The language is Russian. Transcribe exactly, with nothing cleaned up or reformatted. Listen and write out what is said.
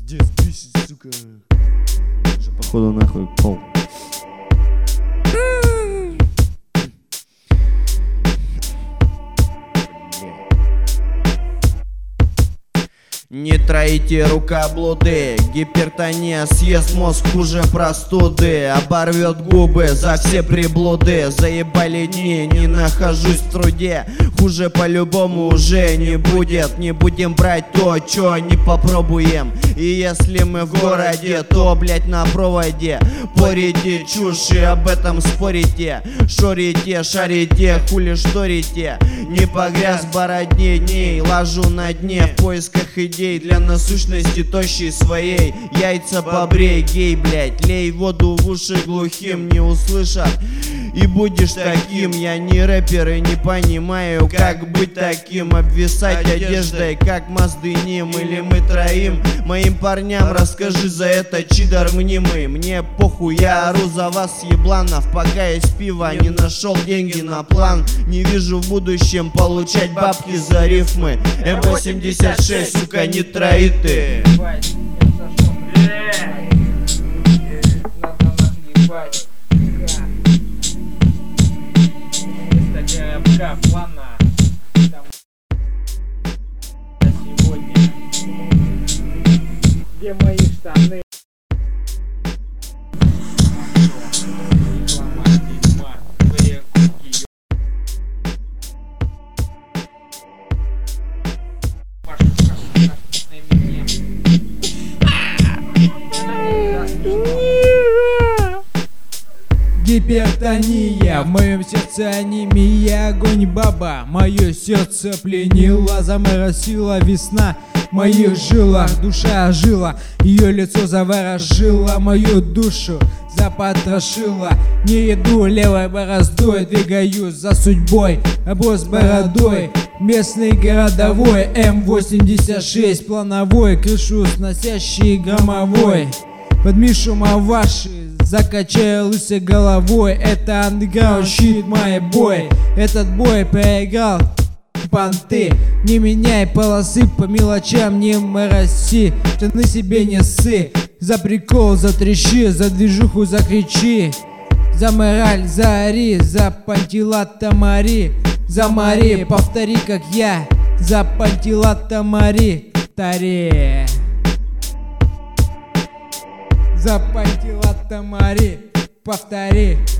Пиздец, бесит, сука. Уже походу нахуй пол. Не троите рукоблуды, гипертония съест мозг хуже простуды. Оборвет губы за все приблуды. Заебали дни, не нахожусь в труде. Хуже по-любому уже не будет. Не будем брать то, чё не попробуем. И если мы в городе, то, блять, на проводе. Порите чушь и об этом спорите. Шорите, шарите, хули шторите. Не погряз в бородне дней, ложу на дне в поисках идей. Для насущности тощей своей. Яйца побрей, гей, блять. Лей воду в уши глухим, не услышат. И будешь таким. Я не рэпер и не понимаю, как быть таким. Обвисать одеждой, как Маздыним. Или мы троим. Моим парням расскажи за это, чидар мнимый. Мне похуй, я ору за вас, ебланов. Пока есть пиво, не нашел деньги на план. Не вижу в будущем получать бабки за рифмы. эм восемьдесят шесть, сука, не трои ты. Где мои штаны? Гипертония, в моем сердце анемия, огонь баба, мое сердце пленила, заморосила весна в моих жилах, душа ожила, ее лицо заворожило мою душу, запотрошила. Не иду левой бороздой, двигаюсь за судьбой, оброс бородой, местный городовой, эм восемьдесят шесть плановой, крышу сносящий громовой. Подми шума ваши, закачаю лысой головой. Это андеграунд, щит мой бой. Этот бой проиграл понты. Не меняй полосы по мелочам, не мороси. Штаны себе не ссы. За прикол затрещи, за движуху закричи. За мораль, за ори, за пантилата мари. За мари, повтори как я. За пантилата мари, тари. За пантилата мари, повтори.